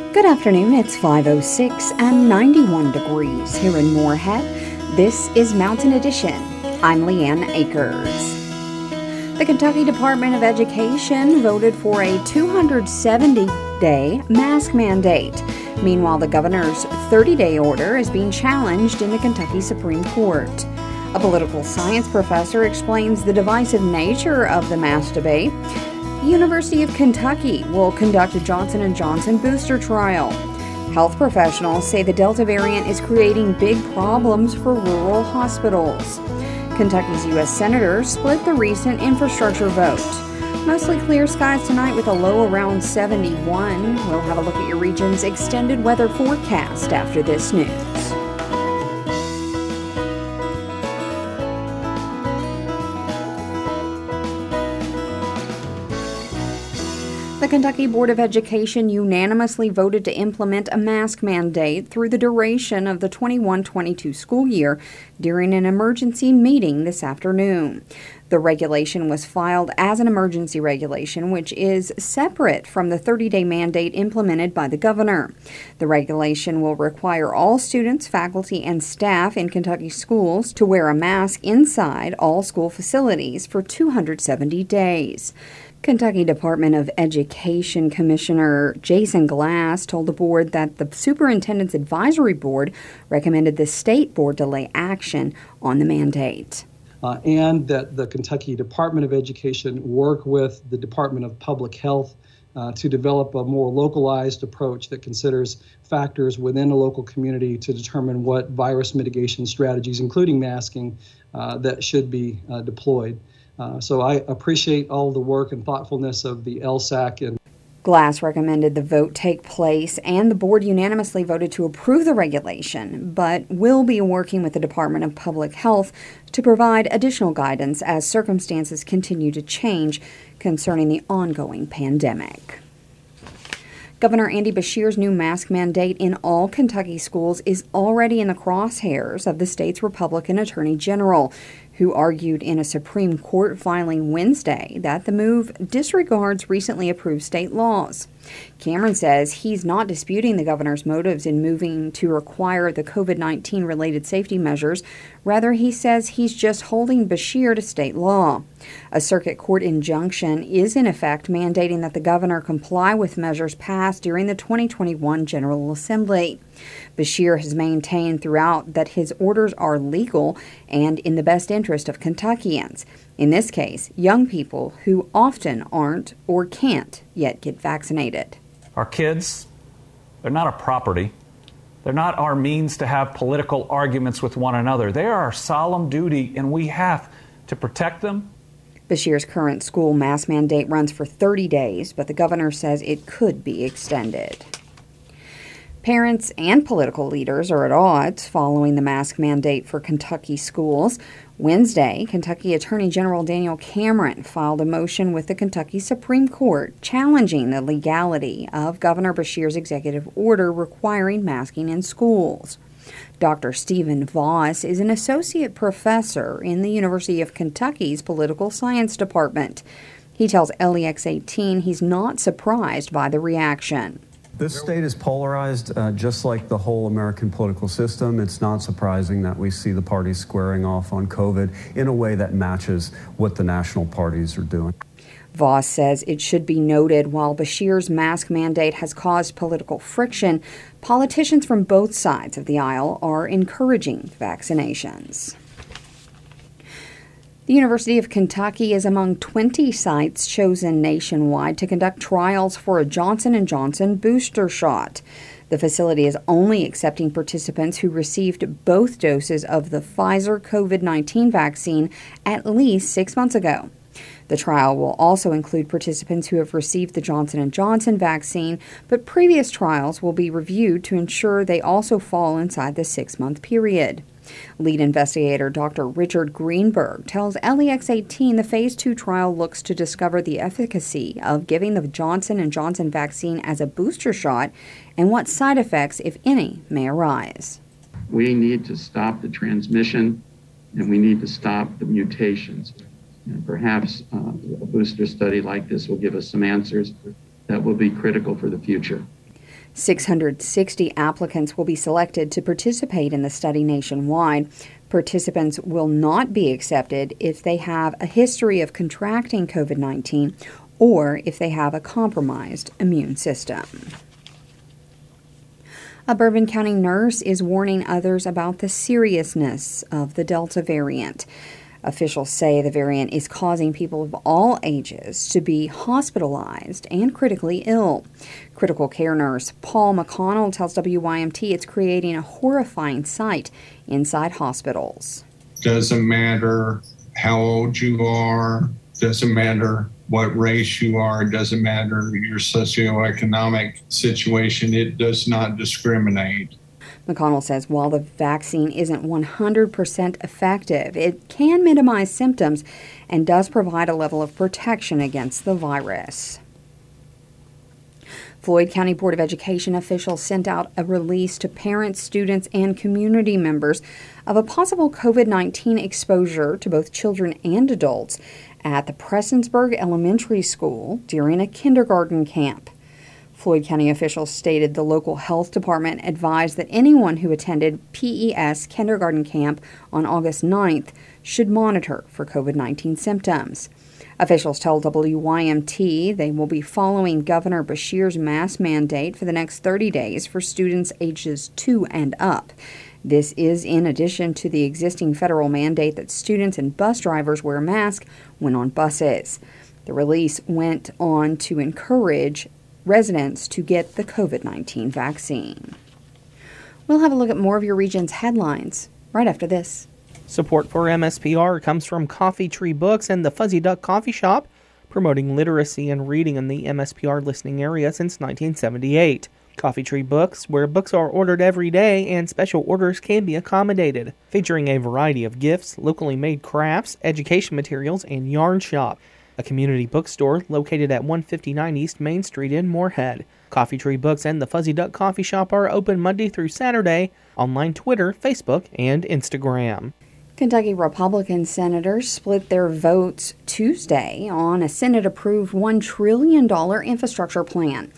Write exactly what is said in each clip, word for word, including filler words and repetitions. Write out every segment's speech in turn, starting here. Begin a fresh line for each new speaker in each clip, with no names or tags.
Good afternoon, it's five oh six and ninety-one degrees here in Moorhead. This is Mountain Edition. I'm Leanne Akers. The Kentucky Department of Education voted for a two hundred seventy day mask mandate. Meanwhile, the governor's thirty day order is being challenged in the Kentucky Supreme Court. A political science professor explains the divisive nature of the mask debate. The University of Kentucky will conduct a Johnson and Johnson booster trial. Health professionals say the Delta variant is creating big problems for rural hospitals. Kentucky's U S senators split the recent infrastructure vote. Mostly clear skies tonight with a low around seventy-one. We'll have a look at your region's extended weather forecast after this news. The Kentucky Board of Education unanimously voted to implement a mask mandate through the duration of the twenty-one twenty-two school year during an emergency meeting this afternoon. The regulation was filed as an emergency regulation, which is separate from the thirty day mandate implemented by the governor. The regulation will require all students, faculty, and staff in Kentucky schools to wear a mask inside all school facilities for two hundred seventy days. Kentucky Department of Education Commissioner Jason Glass told the board that the Superintendent's Advisory Board recommended the state board delay action on the mandate.
Uh, and that the Kentucky Department of Education work with the Department of Public Health uh, to develop a more localized approach that considers factors within a local community to determine what virus mitigation strategies, including masking, uh, that should be uh, deployed. Uh, so I appreciate all the work and thoughtfulness of the L S A C. And
Glass recommended the vote take place, and the board unanimously voted to approve the regulation, but will be working with the Department of Public Health to provide additional guidance as circumstances continue to change concerning the ongoing pandemic. Governor Andy Beshear's new mask mandate in all Kentucky schools is already in the crosshairs of the state's Republican Attorney General, who argued in a Supreme Court filing Wednesday that the move disregards recently approved state laws. Cameron says he's not disputing the governor's motives in moving to require the COVID nineteen related safety measures. Rather, he says he's just holding Beshear to state law. A circuit court injunction is in effect mandating that the governor comply with measures passed during the twenty twenty-one General Assembly. Beshear has maintained throughout that his orders are legal and in the best interest of Kentuckians. In this case, young people who often aren't or can't yet get vaccinated.
Our kids, they're not a property. They're not our means to have political arguments with one another. They are our solemn duty, and we have to protect them.
Beshear's current school mask mandate runs for thirty days, but the governor says it could be extended. Parents and political leaders are at odds following the mask mandate for Kentucky schools. Wednesday, Kentucky Attorney General Daniel Cameron filed a motion with the Kentucky Supreme Court challenging the legality of Governor Beshear's executive order requiring masking in schools. Doctor Stephen Voss is an associate professor in the University of Kentucky's Political Science Department. He tells L E X eighteen he's not surprised by the reaction.
This state is polarized, uh, just like the whole American political system. It's not surprising that we see the parties squaring off on COVID in a way that matches what the national parties are doing.
Voss says it should be noted while Beshear's mask mandate has caused political friction, politicians from both sides of the aisle are encouraging vaccinations. The University of Kentucky is among twenty sites chosen nationwide to conduct trials for a Johnson and Johnson booster shot. The facility is only accepting participants who received both doses of the Pfizer COVID nineteen vaccine at least six months ago. The trial will also include participants who have received the Johnson and Johnson vaccine, but previous trials will be reviewed to ensure they also fall inside the six-month period. Lead investigator Doctor Richard Greenberg tells L E X eighteen the Phase two trial looks to discover the efficacy of giving the Johnson and Johnson vaccine as a booster shot and what side effects, if any, may arise.
We need to stop the transmission and we need to stop the mutations. And perhaps uh, a booster study like this will give us some answers that will be critical for the future.
six hundred sixty applicants will be selected to participate in the study nationwide. Participants will not be accepted if they have a history of contracting COVID nineteen or if they have a compromised immune system. A Bourbon County nurse is warning others about the seriousness of the Delta variant. Officials say the variant is causing people of all ages to be hospitalized and critically ill. Critical care nurse Paul McConnell tells W Y M T it's creating a horrifying sight inside hospitals.
Doesn't matter how old you are, doesn't matter what race you are, doesn't matter your socioeconomic situation, it does not discriminate.
McConnell says while the vaccine isn't one hundred percent effective, it can minimize symptoms and does provide a level of protection against the virus. Floyd County Board of Education officials sent out a release to parents, students, and community members of a possible COVID nineteen exposure to both children and adults at the Prestonsburg Elementary School during a kindergarten camp. Floyd County officials stated the local health department advised that anyone who attended P E S kindergarten camp on August ninth should monitor for COVID nineteen symptoms. Officials tell W Y M T they will be following Governor Beshear's mask mandate for the next thirty days for students ages two and up. This is in addition to the existing federal mandate that students and bus drivers wear masks when on buses. The release went on to encourage residents to get the COVID nineteen vaccine. We'll have a look at more of your region's headlines right after this.
Support for M S P R comes from Coffee Tree Books and the Fuzzy Duck Coffee Shop, promoting literacy and reading in the M S P R listening area since nineteen seventy-eight. Coffee Tree Books, where books are ordered every day and special orders can be accommodated, featuring a variety of gifts, locally made crafts, education materials, and yarn shop. A community bookstore located at one fifty-nine East Main Street in Moorhead. Coffee Tree Books and the Fuzzy Duck Coffee Shop are open Monday through Saturday, online Twitter, Facebook, and Instagram.
Kentucky Republican senators split their votes Tuesday on a Senate-approved one trillion dollars infrastructure plan.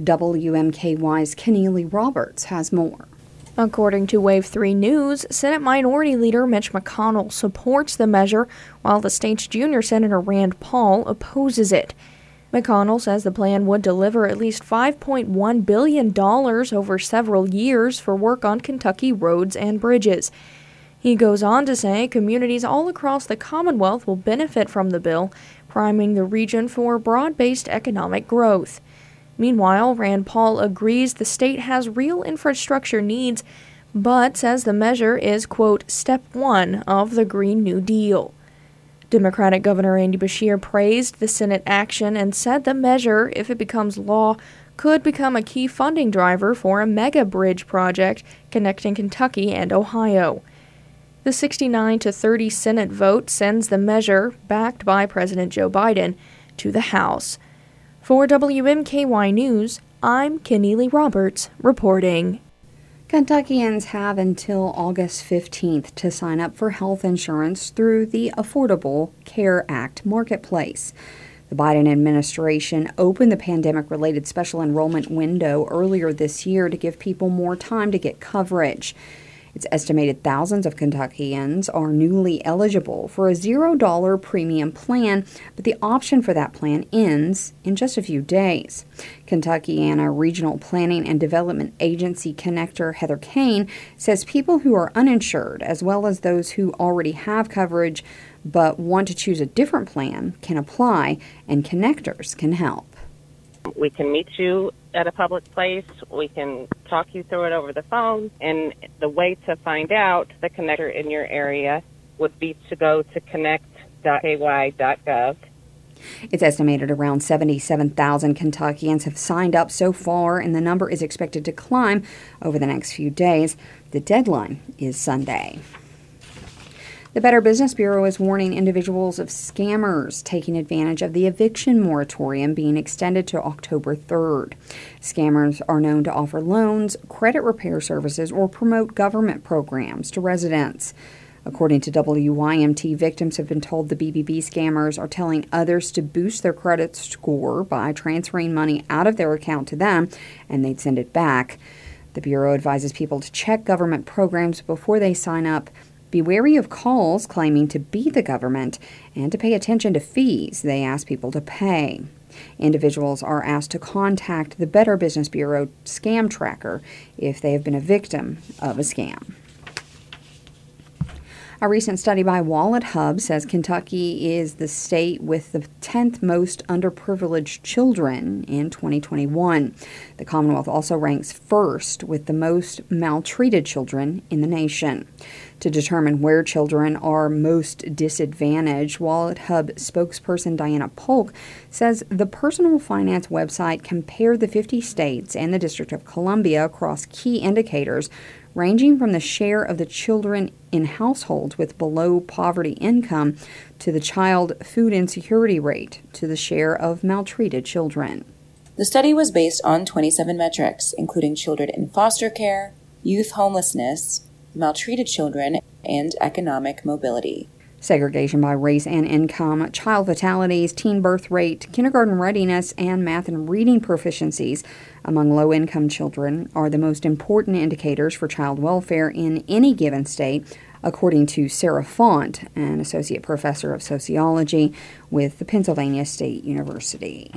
W M K Y's Keneally Roberts has more.
According to Wave three News, Senate Minority Leader Mitch McConnell supports the measure, while the state's junior Senator Rand Paul opposes it. McConnell says the plan would deliver at least five point one billion dollars over several years for work on Kentucky roads and bridges. He goes on to say communities all across the Commonwealth will benefit from the bill, priming the region for broad-based economic growth. Meanwhile, Rand Paul agrees the state has real infrastructure needs, but says the measure is, quote, step one of the Green New Deal. Democratic Governor Andy Beshear praised the Senate action and said the measure, if it becomes law, could become a key funding driver for a mega bridge project connecting Kentucky and Ohio. The sixty-nine to thirty Senate vote sends the measure, backed by President Joe Biden, to the House. For W M K Y News, I'm Keneally Roberts, reporting.
Kentuckians have until August fifteenth to sign up for health insurance through the Affordable Care Act marketplace. The Biden administration opened the pandemic-related special enrollment window earlier this year to give people more time to get coverage. It's estimated thousands of Kentuckians are newly eligible for a zero dollar premium plan, but the option for that plan ends in just a few days. Kentuckiana Regional Planning and Development Agency connector Heather Kane says people who are uninsured, as well as those who already have coverage but want to choose a different plan, can apply, and connectors can help.
We can meet you at a public place. We can talk you through it over the phone. And the way to find out the connector in your area would be to go to connect dot k y dot gov.
It's estimated around seventy-seven thousand Kentuckians have signed up so far, and the number is expected to climb over the next few days. The deadline is Sunday. The Better Business Bureau is warning individuals of scammers taking advantage of the eviction moratorium being extended to October third. Scammers are known to offer loans, credit repair services, or promote government programs to residents. According to W Y M T, victims have been told the B B B scammers are telling others to boost their credit score by transferring money out of their account to them, and they'd send it back. The Bureau advises people to check government programs before they sign up, be wary of calls claiming to be the government, and to pay attention to fees they ask people to pay. Individuals are asked to contact the Better Business Bureau scam tracker if they have been a victim of a scam. A recent study by Wallet Hub says Kentucky is the state with the tenth most underprivileged children in twenty twenty-one. The Commonwealth also ranks first with the most maltreated children in the nation. To determine where children are most disadvantaged, Wallet Hub spokesperson Diana Polk says the personal finance website compared the fifty states and the District of Columbia across key indicators ranging from the share of the children in households with below poverty income to the child food insecurity rate to the share of maltreated children.
The study was based on twenty-seven metrics, including children in foster care, youth homelessness, maltreated children, and economic mobility.
Segregation by race and income, child fatalities, teen birth rate, kindergarten readiness, and math and reading proficiencies among low-income children are the most important indicators for child welfare in any given state, according to Sarah Font, an associate professor of sociology with the Pennsylvania State University.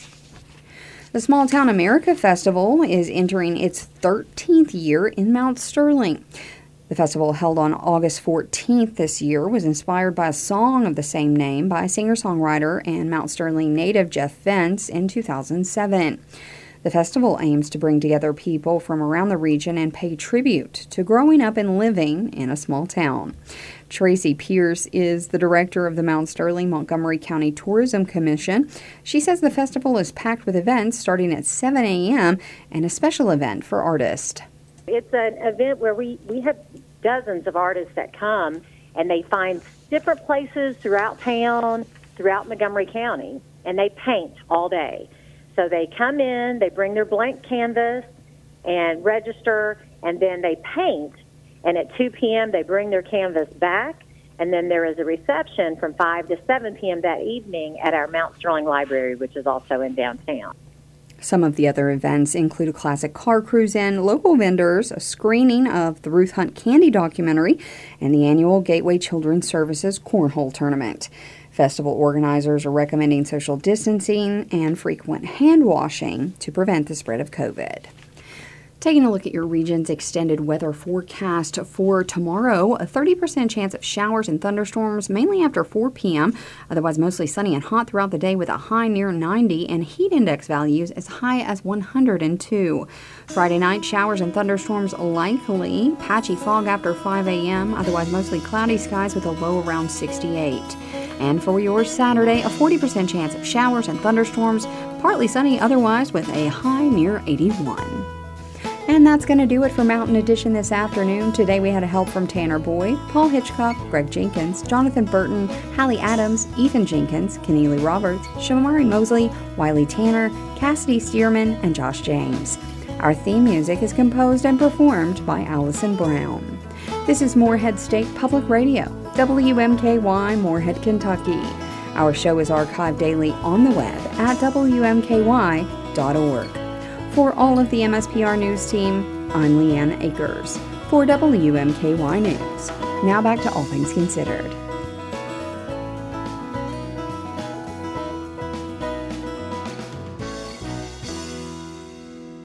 The Small Town America Festival is entering its thirteenth year in Mount Sterling. The festival, held on August fourteenth this year, was inspired by a song of the same name by singer-songwriter and Mount Sterling native Jeff Vance in two thousand seven. The festival aims to bring together people from around the region and pay tribute to growing up and living in a small town. Tracy Pierce is the director of the Mount Sterling Montgomery County Tourism Commission. She says the festival is packed with events starting at seven a.m. and a special event for artists.
It's an event where we, we have dozens of artists that come, and they find different places throughout town, throughout Montgomery County, and they paint all day. So they come in, they bring their blank canvas and register, and then they paint. And at two p.m., they bring their canvas back, and then there is a reception from five to seven p.m. that evening at our Mount Sterling Library, which is also in downtown.
Some of the other events include a classic car cruise-in, local vendors, a screening of the Ruth Hunt Candy documentary, and the annual Gateway Children's Services Cornhole Tournament. Festival organizers are recommending social distancing and frequent hand washing to prevent the spread of COVID. Taking a look at your region's extended weather forecast for tomorrow, a thirty percent chance of showers and thunderstorms, mainly after four p.m. Otherwise, mostly sunny and hot throughout the day with a high near ninety and heat index values as high as one hundred two. Friday night, showers and thunderstorms likely, patchy fog after five a.m. Otherwise, mostly cloudy skies with a low around sixty-eight. And for your Saturday, a forty percent chance of showers and thunderstorms, partly sunny otherwise with a high near eighty-one. And that's going to do it for Mountain Edition this afternoon. Today we had help from Tanner Boyd, Paul Hitchcock, Greg Jenkins, Jonathan Burton, Hallie Adams, Ethan Jenkins, Keneally Roberts, Shamari Mosley, Wiley Tanner, Cassidy Stearman, and Josh James. Our theme music is composed and performed by Allison Brown. This is Morehead State Public Radio, W M K Y, Morehead, Kentucky. Our show is archived daily on the web at W M K Y dot org. For all of the M S P R News team, I'm Leanne Akers for W M K Y News. Now back to All Things Considered.